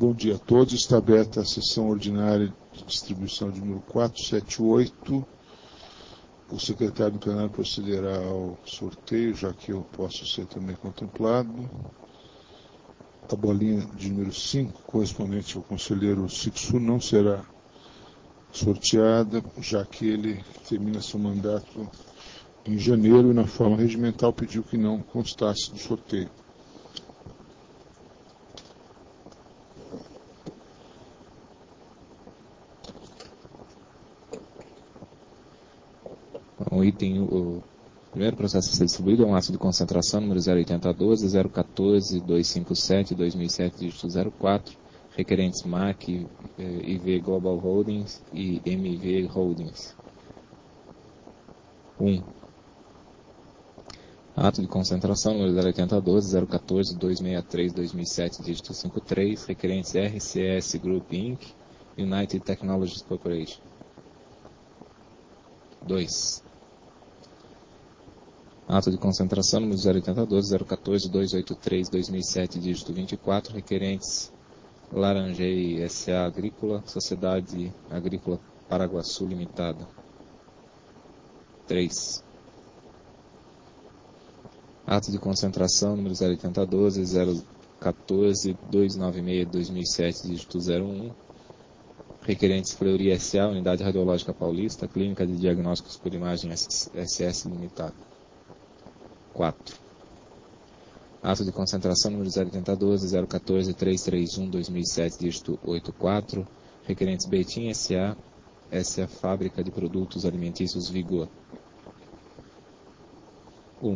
Bom dia a todos. Está aberta a sessão ordinária de distribuição de número 478. O secretário do plenário procederá ao sorteio, já que eu posso ser também contemplado. A bolinha de número 5, correspondente ao conselheiro Sixu, não será sorteada, já que ele termina seu mandato em janeiro e na forma regimental pediu que não constasse do sorteio. O primeiro processo a ser distribuído é um ato de concentração número 08012, 014, 257, 2007, dígito 04, requerentes MAC, IV Global Holdings e MV Holdings. 1. Ato de concentração número 08012, 014, 263, 2007, dígito 53, requerentes RCS Group Inc. United Technologies Corporation. 2. Ato de concentração número 08012, 014, 283, 2007, dígito 24, requerentes Laranjei S.A. Agrícola, Sociedade Agrícola Paraguaçu Limitada. 3. Ato de concentração número 08012, 014, 296, 2007, dígito 01, requerentes Fleury S.A., Unidade Radiológica Paulista, Clínica de Diagnósticos por Imagem SS Limitada. 4. Ato de concentração número 08012, 014, 331, 2007, dígito 84, requerentes Betim S.A., essa Fábrica de Produtos Alimentícios Vigor. 1.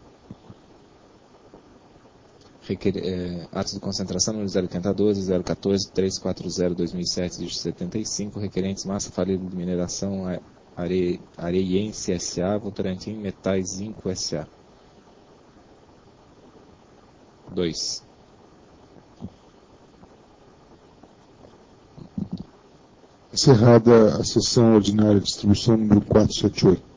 Ato de concentração número 08012, 014, 340, 2007, dígito 75, requerentes Massa Falida de Mineração Areiense S.A., Votorantim Metais Zinco S.A. 2. Encerrada a sessão ordinária de distribuição número 478.